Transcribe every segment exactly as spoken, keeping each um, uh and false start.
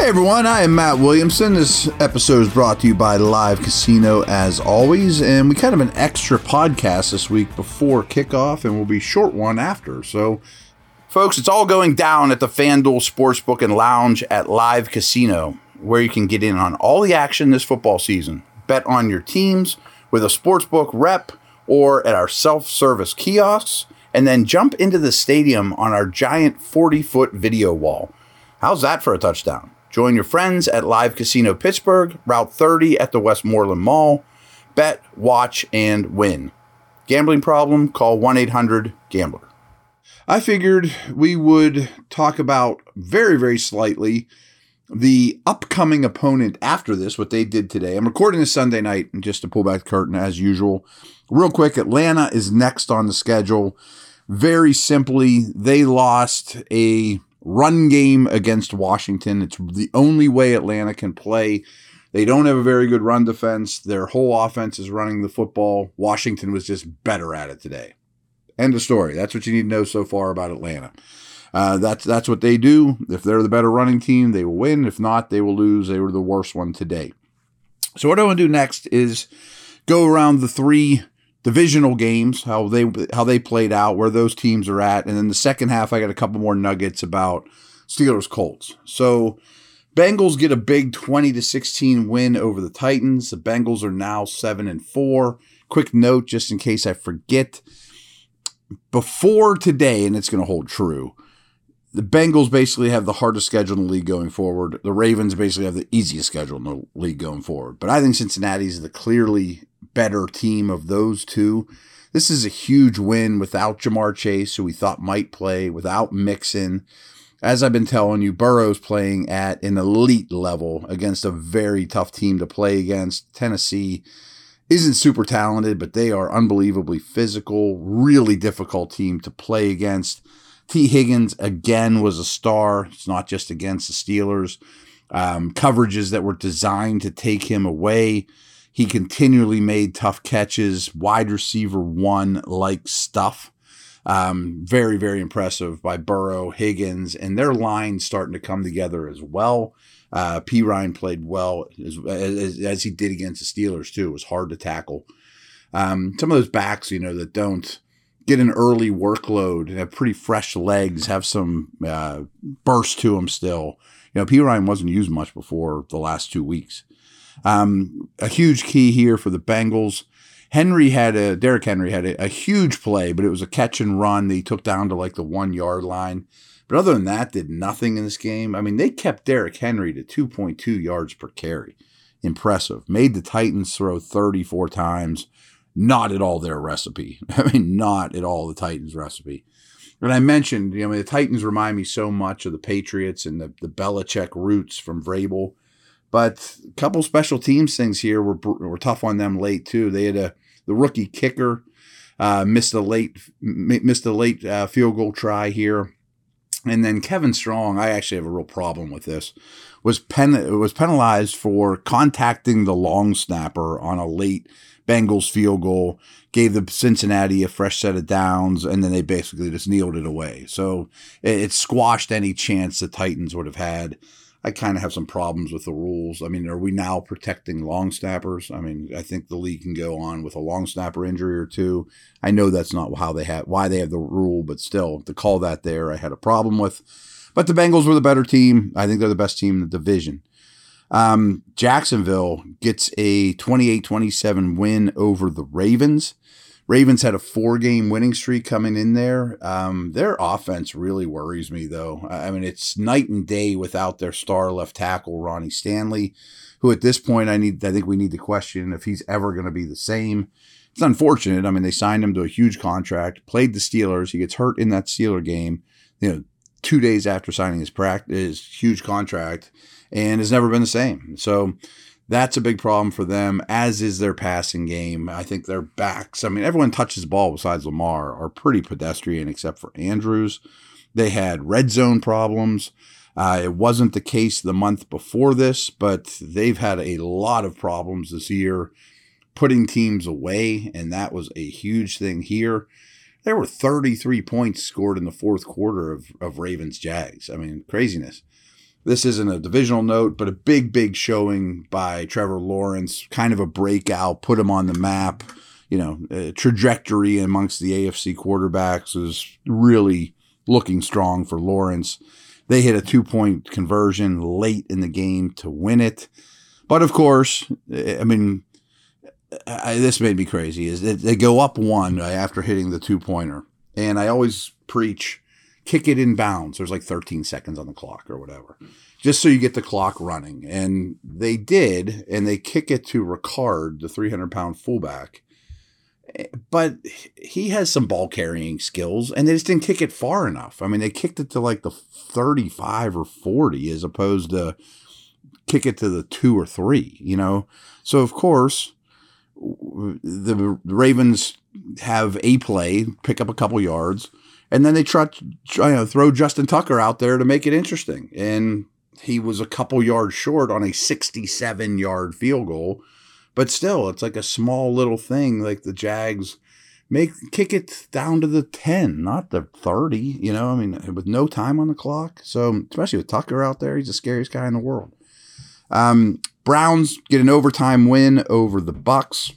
Hey everyone, I am Matt Williamson. This episode is brought to you by Live Casino as always, and we kind of an extra podcast this week before kickoff, and will be a short one after. So, folks, it's all going down at the FanDuel Sportsbook and Lounge at Live Casino, where you can get in on all the action this football season. Bet on your teams with a sportsbook rep or at our self-service kiosks, and then jump into the stadium on our giant forty-foot video wall. How's that for a touchdown? Join your friends at Live Casino Pittsburgh, Route thirty at the Westmoreland Mall. Bet, watch, and win. Gambling problem? Call one eight hundred gambler. I figured we would talk about very, very slightly the upcoming opponent after this, what they did today. I'm recording this Sunday night, and just to pull back the curtain as usual. Real quick, Atlanta is next on the schedule. Very simply, they lost a run game against Washington. It's the only way Atlanta can play. They don't have a very good run defense. Their whole offense is running the football. Washington was just better at it today. End of story. That's what you need to know so far about Atlanta. Uh, that's that's what they do. If they're the better running team, they will win. If not, they will lose. They were the worst one today. So what I want to do next is go around the three divisional games, how they how they played out, where those teams are at. And then the second half, I got a couple more nuggets about Steelers-Colts. So Bengals get a big twenty to sixteen win over the Titans. The Bengals are now seven and four. Quick note, just in case I forget. Before today, and it's going to hold true, the Bengals basically have the hardest schedule in the league going forward. The Ravens basically have the easiest schedule in the league going forward. But I think Cincinnati is the clearly better team of those two. This is a huge win without Jamar Chase, who we thought might play, without Mixon. As I've been telling you, Burrow's playing at an elite level against a very tough team to play against. Tennessee isn't super talented, but they are unbelievably physical, really difficult team to play against. T. Higgins, again, was a star. It's not just against the Steelers. Um, coverages that were designed to take him away. He continually made tough catches, wide receiver one-like stuff. Um, very, very impressive by Burrow, Higgins, and their line starting to come together as well. Uh, P. Ryan played well, as, as, as he did against the Steelers, too. It was hard to tackle. Um, some of those backs, you know, that don't get an early workload, have pretty fresh legs, have some uh, burst to them still. You know, P. Ryan wasn't used much before the last two weeks. Um, a huge key here for the Bengals. Henry had a, Derrick Henry had a, a huge play, but it was a catch and run that he took down to like the one yard line. But other than that, did nothing in this game. I mean, they kept Derrick Henry to two point two yards per carry. Impressive. Made the Titans throw thirty-four times. Not at all their recipe. I mean, not at all the Titans' recipe. And I mentioned, you know, the Titans remind me so much of the Patriots and the, the Belichick roots from Vrabel. But a couple special teams things here were were tough on them late too. They had a the rookie kicker uh, missed a late missed a late uh, field goal try here, and then Kevin Strong. I actually have a real problem with this. Was pen was penalized for contacting the long snapper on a late Bengals field goal. Gave the Cincinnati a fresh set of downs, and then they basically just kneeled it away. So it, it squashed any chance the Titans would have had. I kind of have some problems with the rules. I mean, are we now protecting long snappers? I mean, I think the league can go on with a long snapper injury or two. I know that's not how they have, why they have the rule, but still, to call that there, I had a problem with. But the Bengals were the better team. I think they're the best team in the division. Um, Jacksonville gets a twenty-eight twenty-seven win over the Ravens. Ravens had a four-game winning streak coming in there. Um, their offense really worries me, though. I mean, it's night and day without their star left tackle, Ronnie Stanley, who at this point I need. I think we need to question if he's ever going to be the same. It's unfortunate. I mean, they signed him to a huge contract, played the Steelers. He gets hurt in that Steeler game, you know, two days after signing his, practice, his huge contract, and has never been the same. So that's a big problem for them, as is their passing game. I think their backs, I mean, everyone touches the ball besides Lamar, are pretty pedestrian except for Andrews. They had red zone problems. Uh, it wasn't the case the month before this, but they've had a lot of problems this year putting teams away, and that was a huge thing here. There were thirty-three points scored in the fourth quarter of, of Ravens-Jags. I mean, craziness. this isn't a divisional note, but a big, big showing by Trevor Lawrence, kind of a breakout, put him on the map. You know, uh, trajectory amongst the A F C quarterbacks is really looking strong for Lawrence. They hit a two-point conversion late in the game to win it. But, of course, I mean, I, this made me crazy, is that they go up one after hitting the two-pointer. And I always preach, kick it in bounds. There's like thirteen seconds on the clock or whatever, just so you get the clock running. And they did, and they kick it to Ricard, the three hundred pound fullback. But he has some ball carrying skills, and they just didn't kick it far enough. I mean, they kicked it to like the thirty-five or forty as opposed to kick it to the two or three, you know? So, of course, the Ravens have a play, pick up a couple yards, and then they try to try, you know, throw Justin Tucker out there to make it interesting. And he was a couple yards short on a sixty-seven yard field goal. But still, it's like a small little thing. Like the Jags make kick it down to the ten, not the thirty. You know, I mean, with no time on the clock. So especially with Tucker out there, he's the scariest guy in the world. Um, Browns get an overtime win over the Bucks.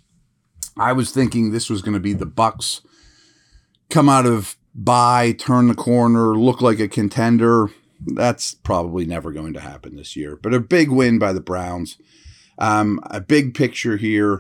I was thinking this was going to be the Bucks come out of bye, turn the corner, look like a contender. That's probably never going to happen this year. But a big win by the Browns. Um, a big picture here.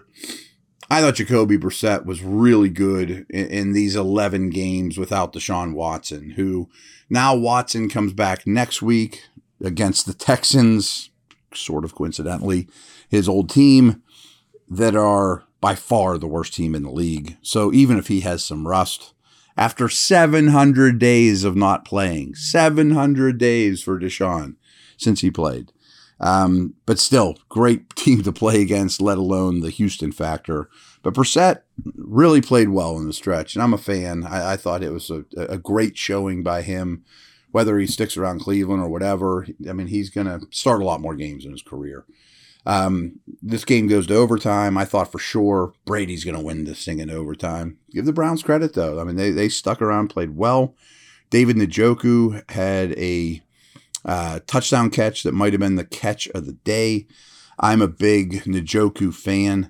I thought Jacoby Brissett was really good in, in these eleven games without Deshaun Watson, who now Watson comes back next week against the Texans, sort of coincidentally, his old team that are by far the worst team in the league. So even if he has some rust, after seven hundred days of not playing, seven hundred days for Deshaun since he played. Um, but still, great team to play against, let alone the Houston factor. But Brissett really played well in the stretch, and I'm a fan. I, I thought it was a, a great showing by him, whether he sticks around Cleveland or whatever. I mean, he's going to start a lot more games in his career. Um, this game goes to overtime. I thought for sure Brady's going to win this thing in overtime. Give the Browns credit, though. I mean, they, they stuck around, played well. David Njoku had a Uh, touchdown catch that might have been the catch of the day. I'm a big Njoku fan.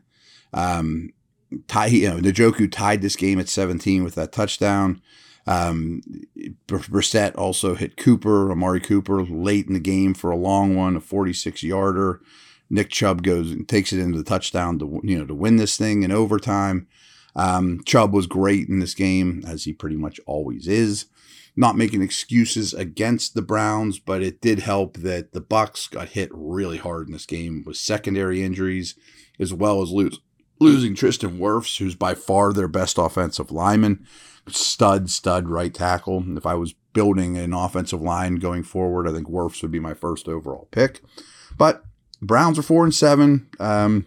Um, tie, you know, Njoku tied this game at seventeen with that touchdown. Um, Brissett also hit Cooper, Amari Cooper, late in the game for a long one, a forty-six yarder. Nick Chubb goes and takes it into the touchdown to you know to win this thing in overtime. Um, Chubb was great in this game, as he pretty much always is. Not making excuses against the Browns, but it did help that the Bucs got hit really hard in this game with secondary injuries, as well as lose, losing Tristan Wirfs, who's by far their best offensive lineman. Stud, stud right tackle. If I was building an offensive line going forward, I think Wirfs would be my first overall pick. But Browns are four and seven. Um,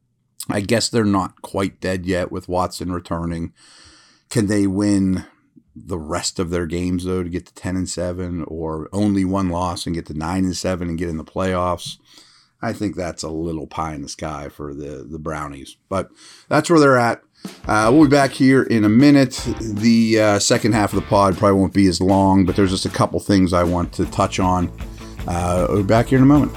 I guess they're not quite dead yet with Watson returning. Can they win the rest of their games, though, to get to ten and seven, or only one loss and get to nine and seven and get in the playoffs? I think that's a little pie in the sky for the, the Brownies, but that's where they're at. Uh, we'll be back here in a minute. The uh, second half of the pod probably won't be as long, but there's just a couple things I want to touch on. Uh, we'll be back here in a moment.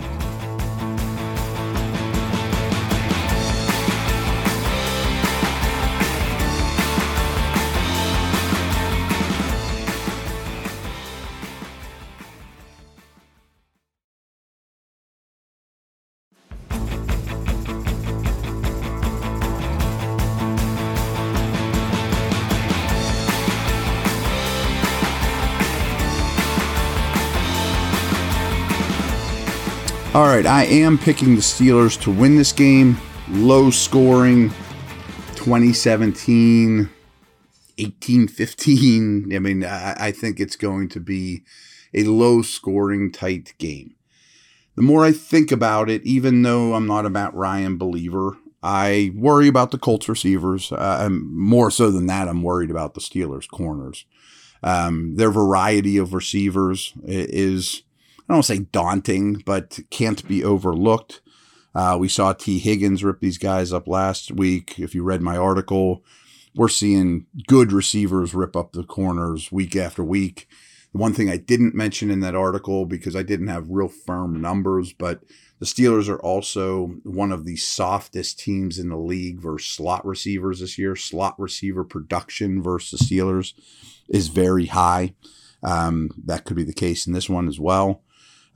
All right, I am picking the Steelers to win this game. Low scoring, twenty seventeen, eighteen fifteen. I mean, I, I think it's going to be a low scoring, tight game. The more I think about it, even though I'm not a Matt Ryan believer, I worry about the Colts receivers. Uh, I'm, more so than that, I'm worried about the Steelers corners. Um, their variety of receivers is, I don't want to say daunting, but can't be overlooked. Uh, we saw T. Higgins rip these guys up last week. If you read my article, we're seeing good receivers rip up the corners week after week. The one thing I didn't mention in that article, because I didn't have real firm numbers, but the Steelers are also one of the softest teams in the league versus slot receivers this year. Slot receiver production versus the Steelers is very high. Um, that could be the case in this one as well.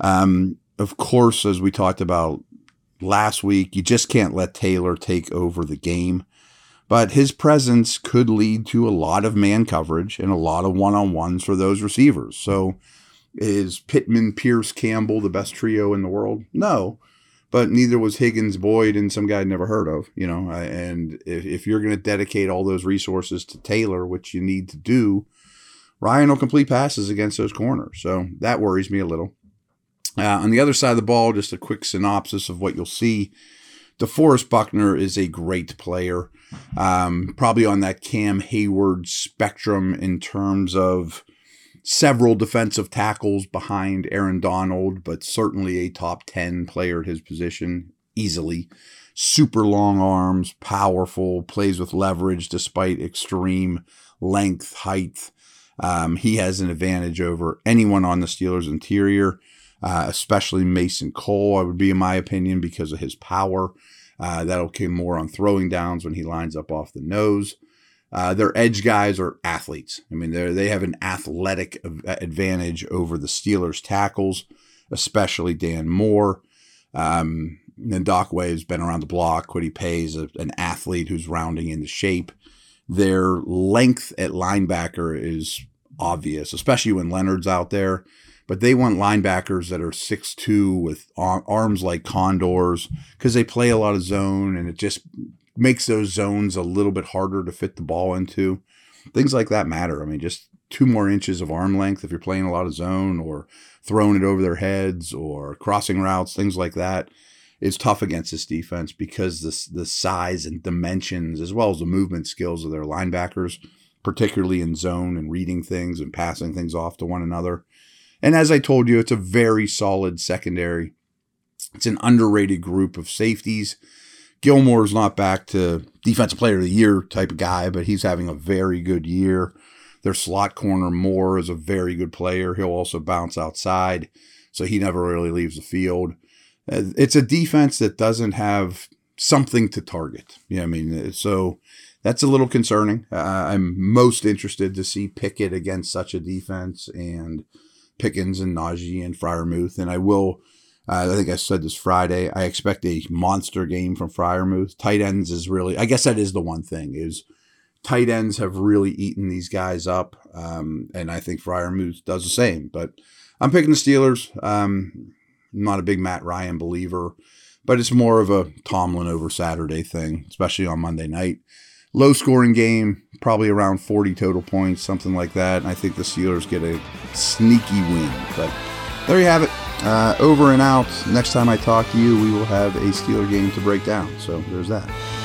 Um, of course, as we talked about last week, you just can't let Taylor take over the game. But his presence could lead to a lot of man coverage and a lot of one-on-ones for those receivers. So is Pittman, Pierce, Campbell the best trio in the world? No, but neither was Higgins, Boyd, and some guy I'd never heard of. You know, and if, if you're going to dedicate all those resources to Taylor, which you need to do, Ryan will complete passes against those corners. So that worries me a little. Uh, on the other side of the ball, just a quick synopsis of what you'll see. DeForest Buckner is a great player, um, probably on that Cam Hayward spectrum in terms of several defensive tackles behind Aaron Donald, but certainly a top ten player at his position easily. Super long arms, powerful, plays with leverage despite extreme length, height. Um, he has an advantage over anyone on the Steelers interior. Uh, especially Mason Cole, I would be in my opinion, because of his power. Uh, that'll come more on throwing downs when he lines up off the nose. Uh, their edge guys are athletes. I mean, they they have an athletic advantage over the Steelers tackles, especially Dan Moore. Um, and Doc Wave's been around the block. Kwity Paye is a, an athlete who's rounding into shape. Their length at linebacker is obvious, especially when Leonard's out there. But they want linebackers that are six two with arms like condors because they play a lot of zone, and it just makes those zones a little bit harder to fit the ball into. Things like that matter. I mean, just two more inches of arm length if you're playing a lot of zone or throwing it over their heads or crossing routes, things like that, is tough against this defense because the, the size and dimensions as well as the movement skills of their linebackers, particularly in zone and reading things and passing things off to one another. And as I told you, it's a very solid secondary. It's an underrated group of safeties. Gilmore's not back to defensive player of the year type of guy, but he's having a very good year. Their slot corner, Moore, is a very good player. He'll also bounce outside, so he never really leaves the field. It's a defense that doesn't have something to target. Yeah, I mean, so that's a little concerning. Uh, I'm most interested to see Pickett against such a defense, and Pickens and Najee and Freiermuth. And I will, uh, I think I said this Friday, I expect a monster game from Freiermuth. Tight ends is really, I guess that is the one thing, is tight ends have really eaten these guys up. Um, and I think Freiermuth does the same. But I'm picking the Steelers. Um, I'm not a big Matt Ryan believer, but it's more of a Tomlin over Saturday thing, especially on Monday night. Low scoring game, probably around forty total points, something like that. And I think the Steelers get a sneaky win. But there you have it. Uh, over and out. Next time I talk to you, we will have a Steeler game to break down. So there's that.